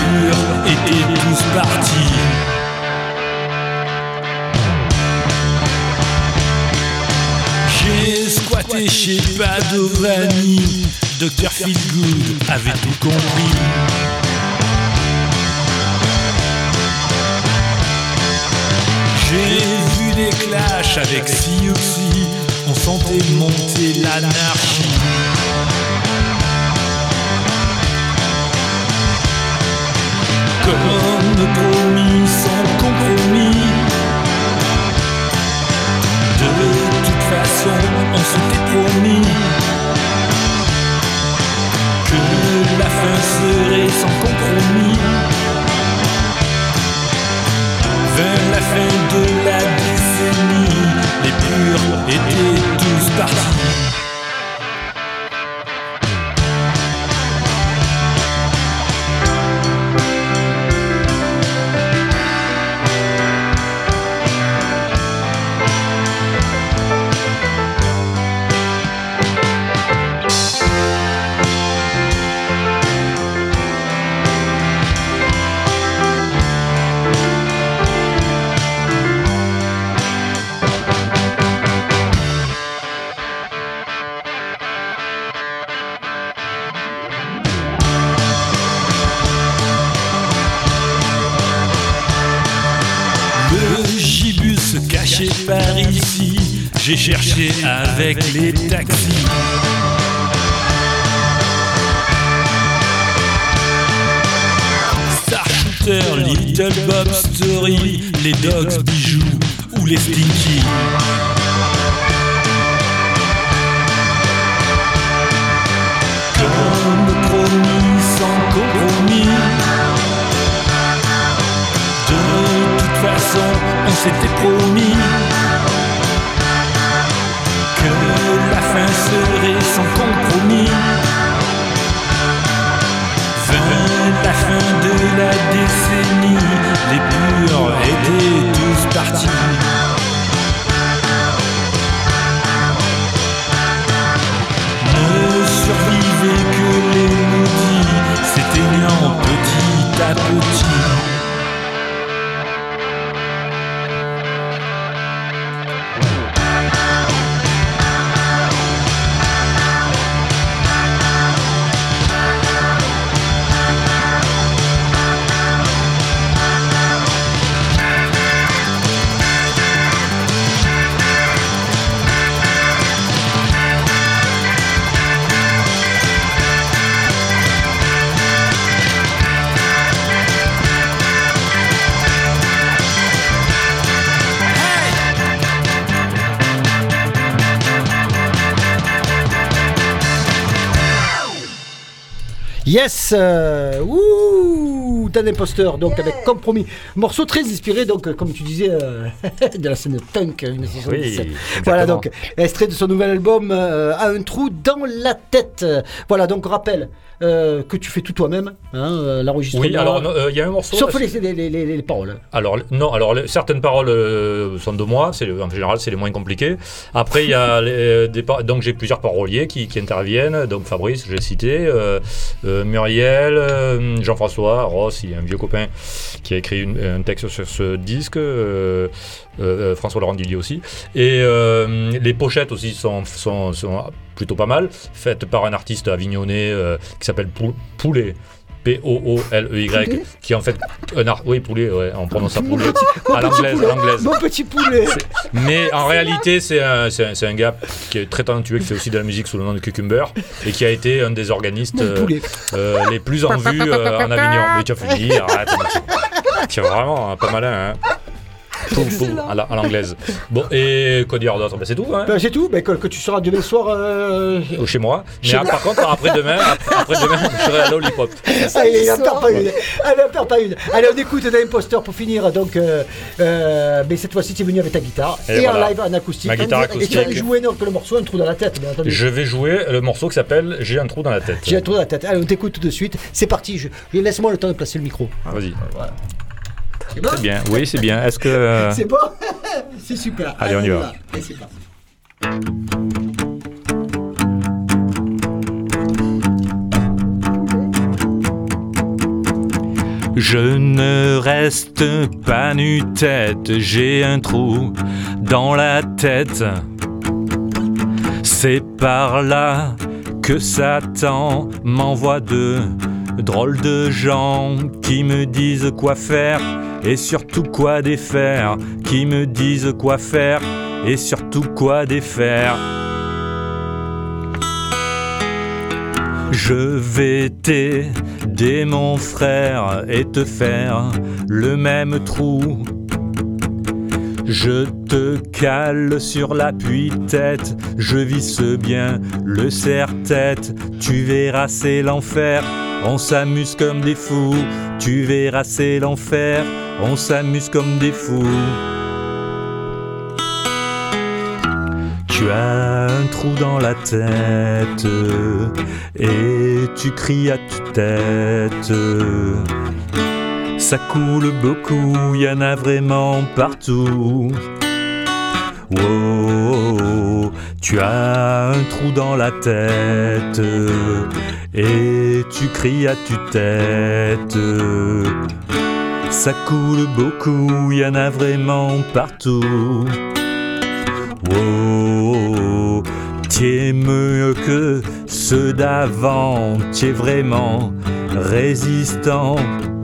J'ai squatté chez Padovani, docteur Feelgood avait tout compris. J'ai vu des clashs avec Siouxsie, on sentait monter l'anarchie. Comme promis, sans compromis. De toute façon, on s'était promis que la fin serait sans compromis. Vers la fin de la décennie, les purs étaient tous partis. Par ici, j'ai cherché avec les taxis. Star Shooter, Little Bob Story, les Dogs Bijoux ou les Stinky. Comme promis, sans compromis. De toute façon, on s'était promis que la fin serait sans compromis. Vers la fin de la décennie, les purs étaient tous partis. Ne survivaient que les maudits, s'éteignant petit à petit. Yes, euh, ouh, t'as un imposteur, donc yeah. Avec Compromis. Morceau très inspiré, donc comme tu disais, euh, de la scène punk dix-neuf cent soixante-dix-sept. Oui, voilà, donc extrait de son nouvel album euh, A un trou dans la tête. Voilà, donc rappel. Euh, que tu fais tout toi-même, hein, euh, l'enregistrement. Oui, alors il euh, y a un morceau. Sauf les, les, les, les, les paroles. Alors non, alors les, certaines paroles euh, sont de moi. C'est en général c'est les moins compliqués. Après il y a les, des par- donc j'ai plusieurs paroliers qui, qui interviennent. Donc Fabrice, j'ai cité, euh, euh, Muriel, euh, Jean-François, Ross, il y a un vieux copain qui a écrit une, un texte sur ce disque. Euh, euh, François Laurent Dillier aussi. Et euh, les pochettes aussi sont, sont, sont plutôt pas mal, faites par un artiste avignonnais euh, qui s'appelle Poulet. P O O L E Y, qui est en fait un art. Oui, poulet, ouais, on prononce ça poulet. À l'anglaise, à l'anglaise. Mon petit poulet. C'est... Mais en réalité, c'est un, c'est, un, c'est un gars qui est très talentueux, qui fait aussi de la musique sous le nom de Cucumber, et qui a été un des organistes euh, euh, les plus en vue euh, en Avignon. Mais tu as fini, arrête. Tu es vraiment hein, pas malin, hein. Poum, poum, à, la, à l'anglaise. Bon, et quoi dire d'autre? Ben, c'est tout. Hein. Ben, c'est tout. Ben, que, que tu seras demain soir. Euh... Chez moi. Mais chez ah, par contre, après-demain, après, après-demain, je serai à Lollipop. Allez, il n'en perd pas une. Allez, on perd pas une. Allez, on écoute d'Imposteur pour finir. Donc, euh, euh, ben, cette fois-ci, tu es venu avec ta guitare. Et, et voilà. En live, en acoustique. Ma guitare acoustique. Et tu vas jouer non, que le morceau Un trou dans la tête, bien entendu. Je vais jouer le morceau qui s'appelle J'ai un trou dans la tête. J'ai un trou dans la tête. Allez, on t'écoute tout de suite. C'est parti. Je... Laisse-moi le temps de placer le micro. Ah, vas-y. Voilà. C'est, bon c'est bien, oui c'est bien. Est-ce que... Euh... C'est bon. C'est super. Allez, on y va. Et c'est parti. Je ne reste pas nu-tête, j'ai un trou dans la tête. C'est par là que Satan m'envoie de drôles de gens qui me disent quoi faire et surtout quoi défaire, qui me disent quoi faire et surtout quoi défaire. Je vais t'aider mon frère et te faire le même trou. Je te cale sur l'appui-tête, je visse bien le serre-tête. Tu verras c'est l'enfer, on s'amuse comme des fous. Tu verras c'est l'enfer, on s'amuse comme des fous. Tu as un trou dans la tête et tu cries à tue-tête. Ça coule beaucoup, y en a vraiment partout. Wow, tu as un trou dans la tête et tu cries à tue-tête. Ça coule beaucoup, y en a vraiment partout. Wow, t'es mieux que ceux d'avant, t'es vraiment résistant.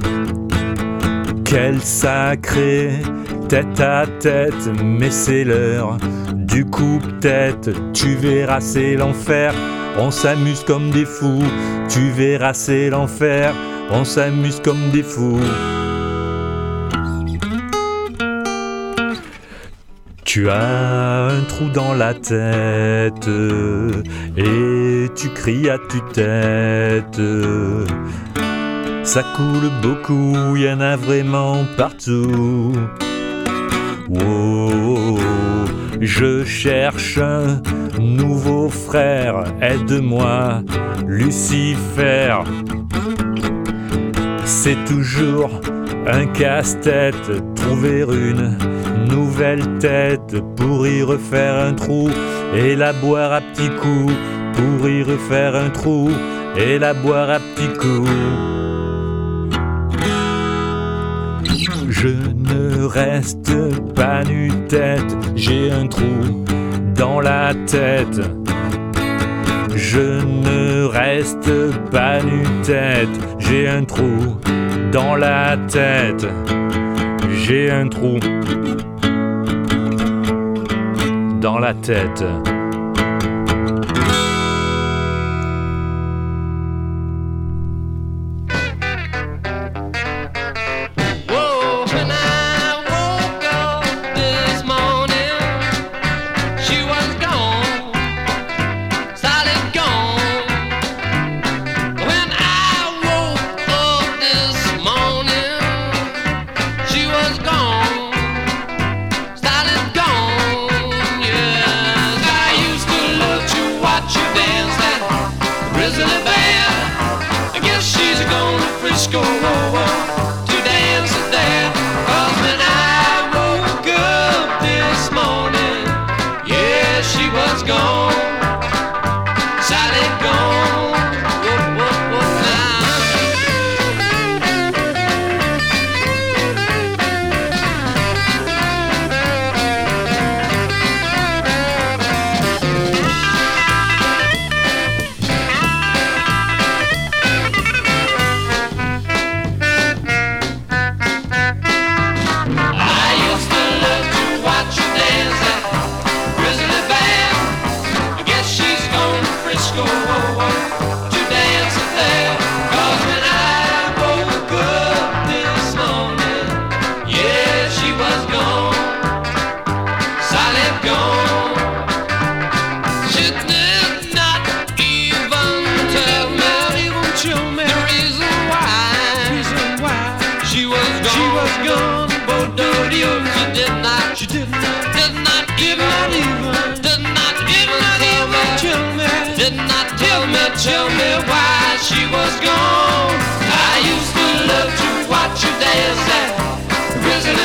Quel sacré tête à tête, mais c'est l'heure du coupe-tête. Tu verras c'est l'enfer, on s'amuse comme des fous. Tu verras c'est l'enfer, on s'amuse comme des fous. Tu as un trou dans la tête et tu cries à tue-tête. Ça coule beaucoup, y en a vraiment partout. Wow, je cherche un nouveau frère, aide-moi, Lucifer. C'est toujours un casse-tête, trouver une nouvelle tête pour y refaire un trou et la boire à petits coups, pour y refaire un trou et la boire à petits coups. Je ne reste pas nu-tête, j'ai un trou dans la tête. Je ne reste pas nu-tête, j'ai un trou dans la tête. J'ai un trou dans la tête. Tell me why she was gone. I used to love to watch her dance at Grizzly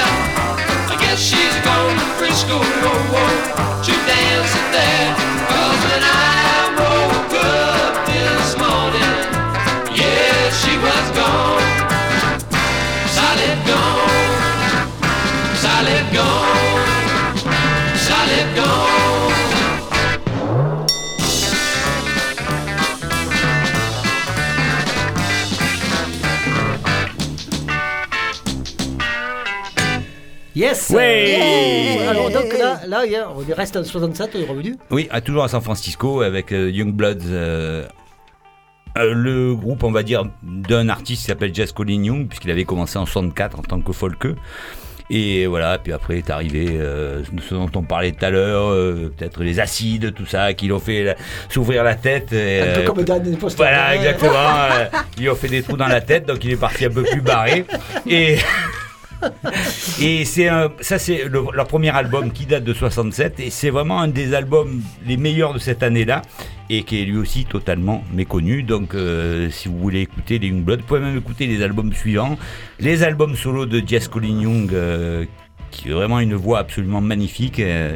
Bear. I guess she's gone to Frisco, oh, oh, to dance it there. 'Cause when I woke up this morning, yeah, she was gone. Solid gone. Solid gone. Solid gone. Yes. Ouais. Yeah. Alors donc là, là, on reste en soixante-sept, on est revenu. Oui, à, toujours à San Francisco avec euh, Youngbloods. Euh, euh, le groupe, on va dire, d'un artiste qui s'appelle Jess Colin Young, puisqu'il avait commencé en soixante-quatre en tant que folkeux. Et voilà, puis après est arrivé euh, ce dont on parlait tout à l'heure, euh, peut-être les acides, tout ça, qui l'ont fait la, s'ouvrir la tête. Et, un peu euh, comme Dan des posters. Voilà, exactement. euh, ils lui ont fait des trous dans la tête, donc il est parti un peu plus barré. Et, et c'est un, ça, c'est le, leur premier album qui date de soixante-sept, et c'est vraiment un des albums les meilleurs de cette année-là, et qui est lui aussi totalement méconnu. Donc euh, si vous voulez écouter les Youngbloods, vous pouvez même écouter les albums suivants, les albums solo de Jess Colin Young, euh, qui est vraiment une voix absolument magnifique. Euh,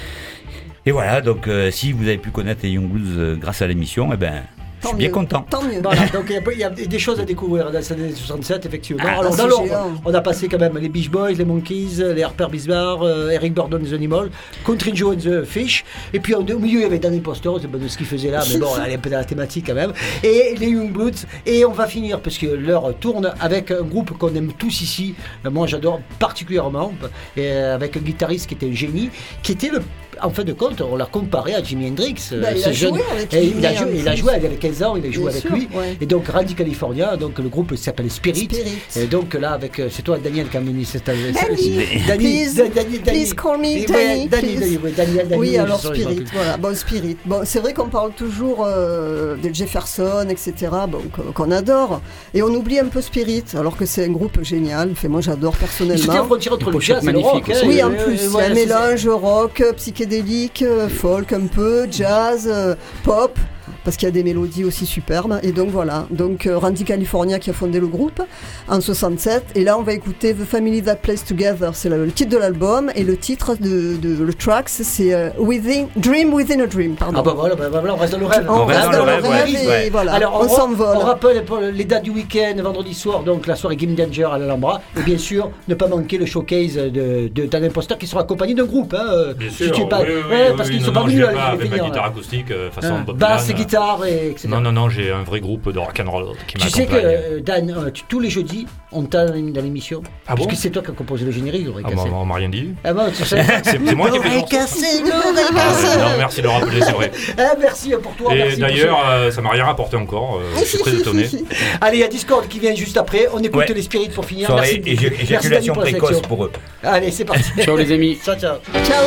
et voilà, donc euh, si vous avez pu connaître les Youngbloods euh, grâce à l'émission, eh ben je suis bien content. Tant mieux. Voilà, donc il y, y a des choses à découvrir dans cette année soixante-sept, effectivement. Ah, Alors, c'est dans l'ordre, géant. on a passé quand même les Beach Boys, les Monkees, les Harper Bismarck, euh, Eric Burdon and the Animals, Country Joe and the Fish. Et puis au milieu, il y avait Danny Poster, c'est pas de ce qu'il faisait là, mais bon, elle est un peu dans la thématique quand même. Et les Youngbloods. Et on va finir, parce que l'heure tourne, avec un groupe qu'on aime tous ici. Moi, j'adore particulièrement. Et avec un guitariste qui était un génie, qui était le. En fin de compte, on l'a comparé à Jimi Hendrix. Bah, il, a jeune, avec et Jimi il, a joué, il a joué, il avait quinze ans, il a joué Bien avec sûr, lui. ouais. Et donc, Randy California, donc le groupe s'appelle Spirit. Spirit. Et donc là, avec, c'est toi, Daniel, qui a mené cette. Danny, Danny, please, Danny, Danny, please call me Danny, Danny, Danny, please. Danny, oui, Daniel, Danny, oui, je alors saurais, je Spirit, m'en rappelle. voilà, bon Spirit. Bon, c'est vrai qu'on parle toujours euh, de Jefferson, et cetera, bon, qu'on adore, et on oublie un peu Spirit, alors que c'est un groupe génial. Enfin, moi, j'adore personnellement. C'était une frontière entre le jazz et le rock. Hein, oui, et, en euh, plus, il y a voilà, un c'est- mélange rock, psychédélique, euh, folk un peu, jazz, euh, pop. Parce qu'il y a des mélodies aussi superbes. Et donc voilà, donc euh, Randy California qui a fondé le groupe en soixante-sept. Et là, on va écouter The Family That Plays Together. C'est le, le titre de l'album. Et le titre de, de le track, c'est euh, Within, Dream Within a Dream. Pardon. Ah bah voilà, bah voilà, on reste dans le rêve. On reste dans le rêve et ouais. voilà, Alors, on on, s'envole. On rappelle pour les dates du week-end, vendredi soir, donc la soirée Game Danger à l'Alhambra. Et bien sûr, ne pas manquer le showcase de, de Dan Impostor qui sera accompagné d'un groupe. Hein, Bien si sûr, tu es pas, oui, oui, ouais, oui, parce oui, qu'ils ne sont non, pas non, je venus viens à pas avec ma finir, guitare hein. acoustique euh, façon Hein, Bob basse, Dylan. guitare, et et cetera. Non, non, non, j'ai un vrai groupe de rock and roll qui Tu sais que m'accompagne. euh, Dan, euh, tu- tous les jeudis, on t'a dans l'émission. Ah bon Parce que c'est toi qui as composé le générique, l'oreille Ah, cassée. on m'a rien dit. Ah bon, tu sais. C'est c'est moi qui ai fait le L'oreille morceau. cassée, l'oreille Ah, cassée. non, merci de le rappeler, c'est vrai. Ah, merci pour toi. Et merci pour d'ailleurs, ça. euh, ça m'a rien rapporté encore. euh, je suis très étonné. Allez, il y a Discord qui vient juste après. On écoute Ouais. les spirits pour finir. Soirée Merci. éja- Merci, éjaculation Dani, la précoce sélection. pour eux. Allez, c'est parti. Ciao les amis. Ciao, ciao. Ciao.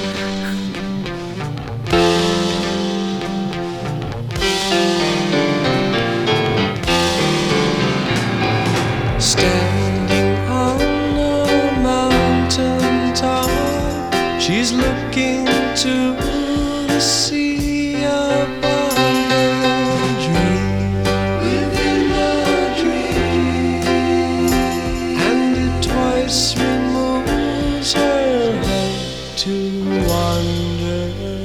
Standing on a mountain top, she's looking to the sea above her dream. Within a dream, and it twice removes her head to wander.